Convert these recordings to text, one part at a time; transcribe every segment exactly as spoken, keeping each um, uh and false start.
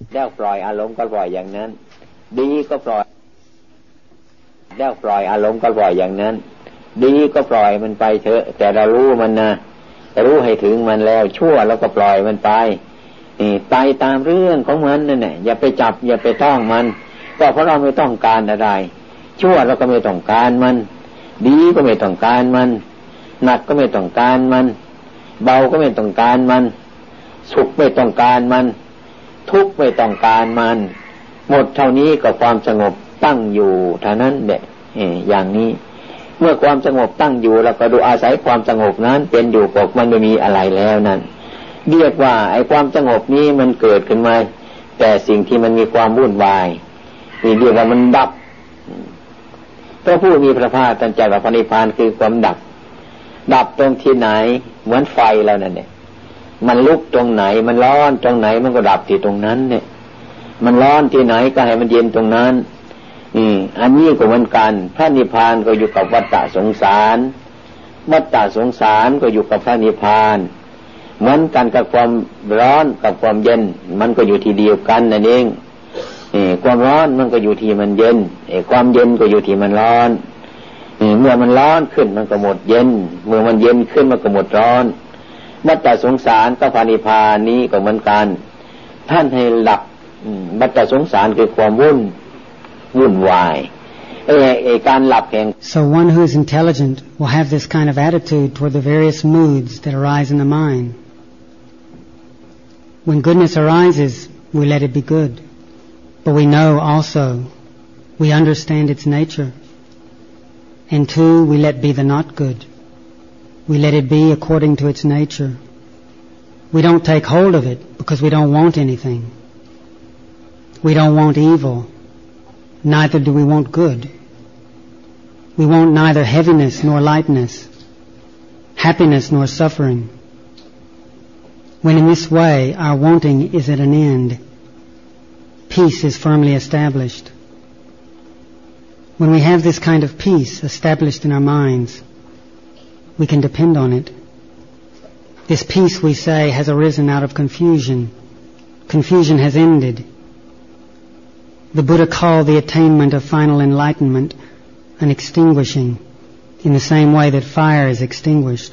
แล้วปล่อยอารมณ์ก็ปล่อยอย่างนั้นดีก็ปล่อยแล้วปล่อยอารมณ์ก็ปล่อยอย่างนั้นดีก็ปล่อยมันไปเถอะแต่เรารู้มันนะรู้ให้ถึงมันแล้วชั่วแล้วก็ปล่อยมันไปนี่ไปตามเรื่องของมันนั่นแหละอย่าไปจับอย่าไปต้องมันก็เพราะเราไม่ต้องการอะไรชั่วเราก็ไม่ต้องการมันดีก็ไม่ต้องการมันหนักก็ไม่ต้องการมันเบาก็ไม่ต้องการมันสุขไม่ต้องการมันทุกข์ไม่ต้องการมันหมดเท่านี้ก็ความสงบตั้งอยู่เท่านั้นแหละอย่างนี้เมื่อความสงบตั้งอยู่เราก็ดูอาศัยความสงบนั้นเป็นอยู่ปกมันไม่มีอะไรแล้วนั้นเรียกว่าไอ้ความสงบนี้มันเกิดขึ้นมาแต่สิ่งที่มันมีความวุ่นวายนี่เรียกว่ามันดับพระผู้มีพระภาคตรัสว่าพระนิพพานคือความดับดับตรงที่ไหนเหมือนไฟแล้วนั่นเนี่ยมันลุกตรงไหนมันร้อนตรงไหนมันก็ดับที่ตรงนั้นเนี่ยมันร้อนที่ไหนก็ให้มันเย็นตรงนั้นอืมอันนี้ก็เหมือนกันพระนิพพานก็อยู่กับวัฏฏะสงสารวัฏฏะสงสารก็อยู่กับพระนิพพานเหมือนกันกับความร้อนกับความเย็นมันก็อยู่ที่เดียวกันนั่นเองความร้อนมันก็อยู่ที่มันเย็นความเย็นก็อยู่ที่มันร้อนเมื่อมันร้อนขึ้นมันก็หมดเย็นเมื่อมันเย็นขึ้นมันก็หมดร้อนวัฏฏะสงสารกับพระนิพพานนี้ก็เหมือนกันท่านให้หลับวัฏฏะสงสารคือความวุ่นวุ่นวายการหลับแห่ง So one who is intelligent will have this kind of attitude toward the various moods that arise in the mind. When goodness arises, we let it be good. But we know also, we understand its nature. And two, we let be the not good. We let it be according to its nature. We don't take hold of it because we don't want anything. We don't want evil. Neither do we want good. We want neither heaviness nor lightness, happiness nor suffering. When in this way our wanting is at an end, peace is firmly established. When we have this kind of peace established in our minds, we can depend on it. This peace, we say, has arisen out of confusion. Confusion has ended. The Buddha called the attainment of final enlightenment an extinguishing, in the same way that fire is extinguished.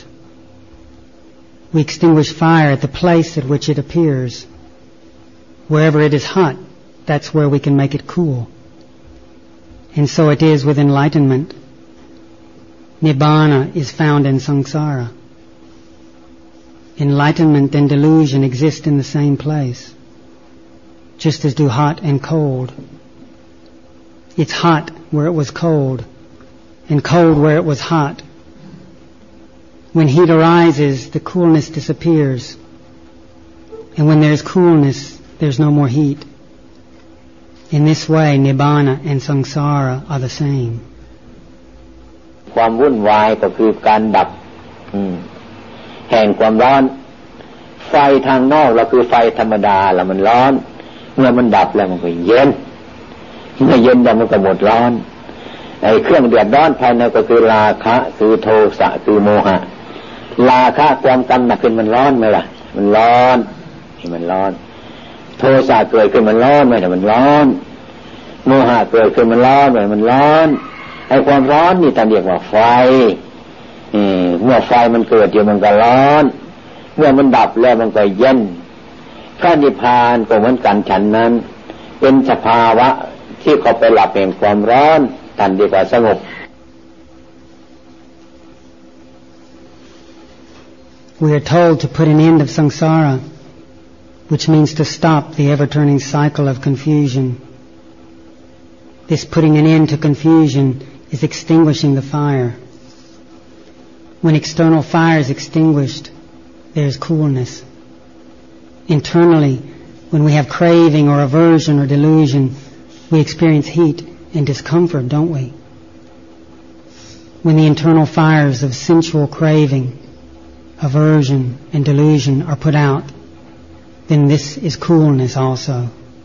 We extinguish fire at the place at which it appears. Wherever it is hot, that's where we can make it cool. And so it is with enlightenment. Nibbana is found in samsara. Enlightenment and delusion exist in the same place, just as do hot and cold. It's hot where it was cold, and cold where it was hot. When heat arises, the coolness disappears, and when there's coolness, there's no more heat. In this way, Nibbana and samsara are the same. ความวุ่นวายก็คือการดับแห่งความร้อนไฟทางนอกเราคือไฟธรรมดาแล้วมันร้อนเมื่อมันดับแล้วมันก็เย็นเมื่อเย็นแล้วมันก็หมดร้อนไอ้เครื่องเดือดร้อนภายในก็คือราคะคือโทสะคือโมหะราคะความกำหนัดขึ้นมันร้อนไหมล่ะมันร้อนที่มันร้อนโทสะเกิดขึ้นมันร้อนไหมแต่มันร้อนโมหะเกิดขึ้นมันร้อนไหมมันร้อนไอ้ความร้อนนี่ท่านเรียกว่าไฟเมื่อไฟมันเกิดอยู่มันก็ร้อนเมื่อมันดับแล้วมันก็เย็นพระนิพพานก็เหมือนกันฉันนั้นเป็นสภาวะที่เขาไปหลับแห่งความร้อนท่านเรียกว่าสงบ We are told to put an end of samsara, which means to stop the ever-turning cycle of confusion. This putting an end to confusion is extinguishing the fire. When external fire is extinguished, there is coolness. Internally, when we have craving or aversion or delusion, we experience heat and discomfort, don't we? When the internal fires of sensual craving, aversion, and delusion are put out, then this is coolness also.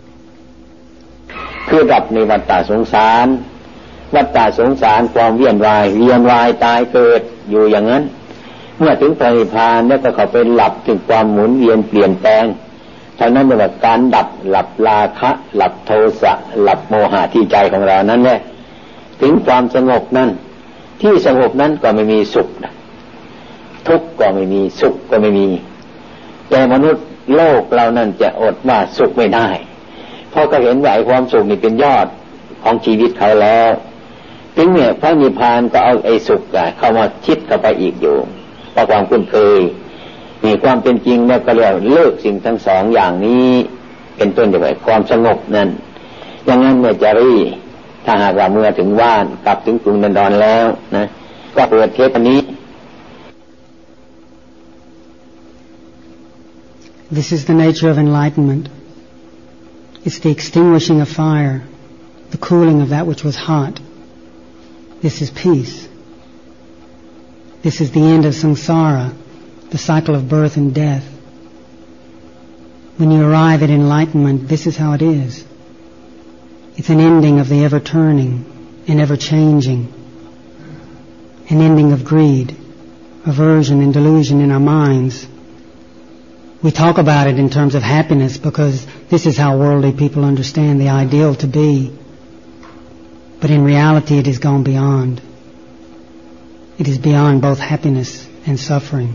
คือดับในวัฏฏะสงสารวัฏฏะสงสารความเวียนว่ายเวียนว่ายตายเกิดอยู่อย่างนั้นเมื่อถึงพระนิพพานแล้วก็เขาไปหลับถึงความหมุนเวียนเปลี่ยนแปลงเท่านั้นเรียกว่าการดับหลับราคะหลับโทสะหลับโมหะที่ใจของเรานั้นแหละถึงความสงบนั้นที่สงบนั้นก็ไม่มีสุขทุกข์ก็ไม่มีสุขก็ไม่มีแต่มนุษย์โลกเรานั้นจะอดว่าสุขไม่ได้เพราะก็เห็นว่าความสุขนี่เป็นยอดของชีวิตเขาแล้วถึงเนี่ยพระนิพพานก็เอาไอ้สุขเข้ามาชิดเข้าไปอีกอยู่เพราะความคุ้นเคยมีความเป็นจริงเนี่ยก็เรียกเลิกสิ่งทั้งสองอย่างนี้เป็นต้นอย่างไรความสงบนั้นอย่างนั้นเมื่อจะรีถ้าหากว่าเมื่อถึงบ้านกลับถึงกรุงดันดอนแล้วนะก็เปิดเทปนี้ This is the nature of enlightenment. It's the extinguishing of fire, the cooling of that which was hot. This is peace. This is the end of samsara, the cycle of birth and death. When you arrive at enlightenment, this is how it is. It's an ending of the ever-turning and ever-changing, an ending of greed, aversion and delusion in our minds. We talk about it in terms of happiness because this is how worldly people understand the ideal to be. But in reality it has gone beyond. It is beyond both happiness and suffering.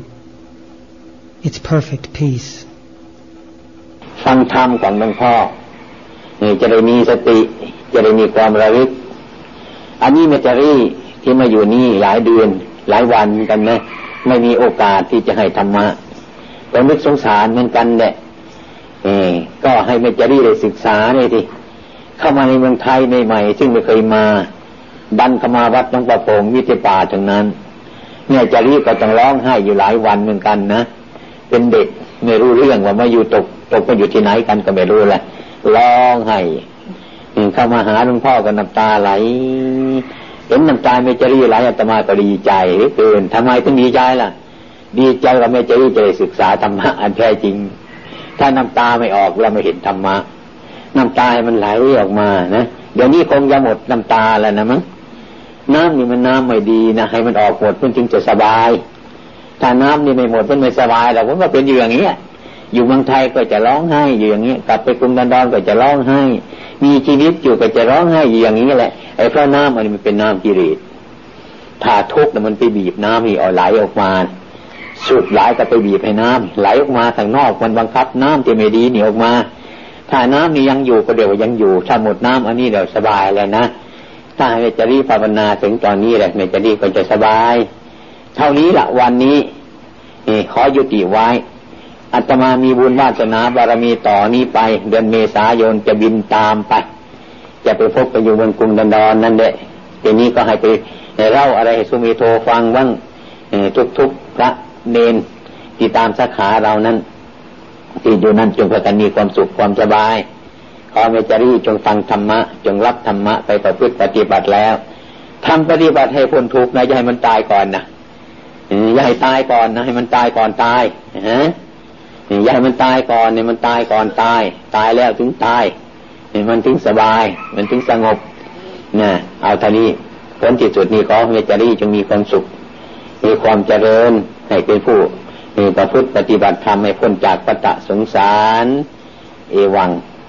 It's perfect peace. ฟังธรรมของหลวงพ่อนี่จะได้มีสติจะได้มีความระลึกอันนี้เมตรีที่มาอยู่นี่หลายเดือนหลายวันกันนะไม่มีโอกาสที่จะให้ธรรมะก็นึกสงสารเหมือนกันแหละเออก็ให้เมตรีได้ศึกษาเลยทีเข้ามาในเมืองไทยใหม่ๆซึ่งไม่เคยมาดันเข้ามาวัดหลวงปู่โป่งวิทยาป่าทั้งนั้นเนี่ยจารีก็ต้องร้องไห้อยู่หลายวันเหมือนกันนะเป็นเด็กไม่รู้เรื่องว่ามาอยู่ตกตกมาอยู่ที่ไหนกันก็ไม่รู้แหละร้องไห้เข้ามาหาหลวงพ่อก็น้ำตาไหลเห็นน้ำตาเมจารีไหลอาตมาก็ดีใจเหลือเกินทำไมต้องดีใจล่ะดีใจว่าเมจารีจะได้ศึกษาธรรมะอันแท้จริงถ้าน้ำตาไม่ออกเราไม่เห็นธรรมะน้ำตามันไหลออกมานะเดี๋ยวนี้คงจะหมดน้ำตาแล้วนะมั้งน้ำนี่มันน้ำไม่ดีนะให้มันออกหมดมันจึงจะสบายถ้าน้ำนี่ไม่หมดมันไม่สบายแล้วผมก็เป็นอยู่อย่างนี้อยู่เมืองไทยก็จะร้องไห้อยู่อย่างนี้กลับไปกรุงดันดอนก็จะร้องไห้มีชีวิตอยู่ก็จะร้องไห้อยู่อย่างนี้แหละไอ้เพราะน้ำมันเป็นน้ำกิเลสถ้าทุกข์น่ะมันไปบีบน้ำนี่เอาไหลออกมาสุดไหลก็ไปบีบให้น้ำไหลออกมาทางนอกมันบังคับน้ำที่ไม่ดีนี่ออกมาถ้าน้ำนี่ยังอยู่ก็เดี๋ยวยังอยู่ถ้าหมดน้ำอันนี้เดี๋ยวสบายแล้วนะถ้าให้จะรีบภาวนาถึงตอนนี้แหละไม่จะรีบก็จะสบายเท่านี้ละวันนี้นี่ขอยุติไว้อาตมามีบุญวาสนาบารมีต่อนี้ไปเดือนเมษายนจะบินตามไปจะไปพบไปอยู่บนกรุงดันดอนนั่นแหละทีนี้ก็ให้ไปเล่าอะไรให้สุมีโทฟังบ้างทุกๆพระเนนที่ตามสาขาเรานั้นที่อยู่นั่นจงพากันมีความสุขความสบายขอเมจารีจงฟังธรรมะจงรับธรรมะไปประพฤติปฏิบัติแล้วทำปฏิบัติให้พ้นทุกข์นะอย่าให้มันตายก่อนนะอย่าให้ตายก่อนนะให้มันตายก่อนตายฮะอย่าให้มันตายก่อนเนี่ยมันตายก่อนตายตายแล้วถึงตายมันถึงสบายมันถึงสงบนะเอาเท่านี้ผลที่สุดนี้ขอเมจารีจงมีความสุขมีความเจริญให้เป็นผู้มีประพฤติปฏิบัติธรรมให้พ้นจากวัฏสงสารเอวัง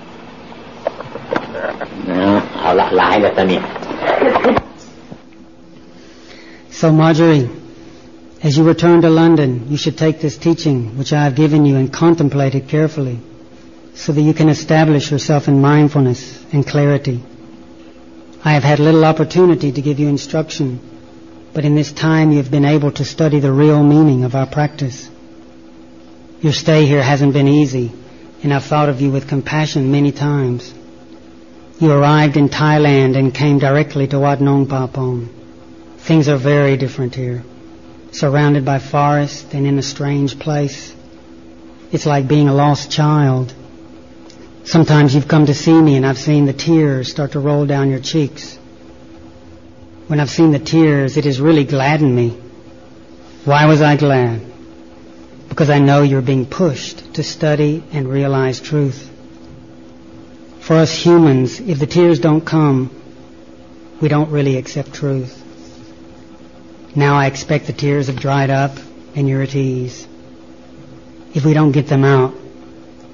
นะเอาละหลายแล้วตอนนี้ So Marjorie, as you return to London, you should take this teaching which I have given you and contemplate it carefully so that you can establish yourself in mindfulness and clarity. I have had little opportunity to give you instruction, but in this time you have been able to study the real meaning of our practice. Your stay here hasn't been easy, and I've thought of you with compassion many times. You arrived in Thailand and came directly to Wat Nong Pa Pong. Things are very different here. Surrounded by forest and in a strange place. It's like being a lost child. Sometimes you've come to see me and I've seen the tears start to roll down your cheeks. When I've seen the tears, it has really gladdened me. Why was I glad? Because I know you're being pushed to study and realize truth. For us humans, if the tears don't come, we don't really accept truth. Now I expect the tears have dried up and you're at ease. If we don't get them out,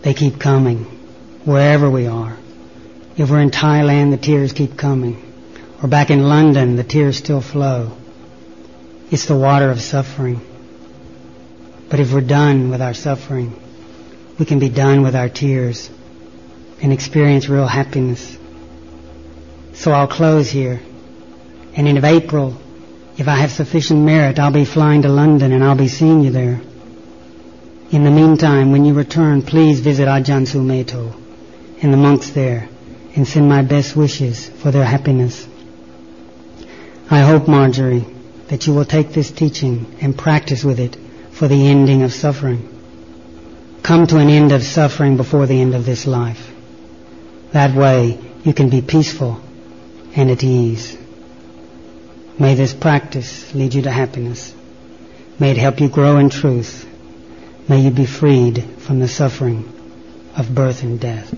they keep coming, wherever we are. If we're in Thailand, the tears keep coming. Or back in London, the tears still flow. It's the water of suffering. But if we're done with our suffering, we can be done with our tears and experience real happiness. So I'll close here. And in April, if I have sufficient merit, I'll be flying to London and I'll be seeing you there. In the meantime, when you return, please visit Ajahn Sumedho and the monks there and send my best wishes for their happiness. I hope, Marjorie, that you will take this teaching and practice with it for the ending of suffering. Come to an end of suffering before the end of this life. That way you can be peaceful and at ease. May this practice lead you to happiness. May it help you grow in truth. May you be freed from the suffering of birth and death.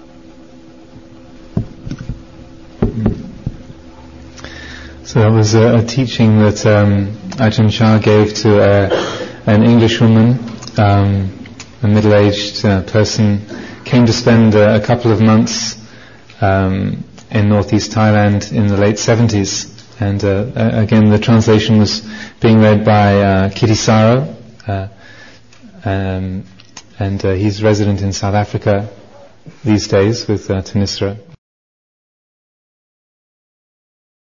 So that was a, a teaching that um, Ajahn Chah gave to a, an English woman, um, a middle-aged uh, person, came to spend uh, a couple of months um, in northeast Thailand in the late seventies. And uh, again, the translation was being read by uh, Kittisaro, uh, um, and uh, he's resident in South Africa these days with uh, Thanissaro.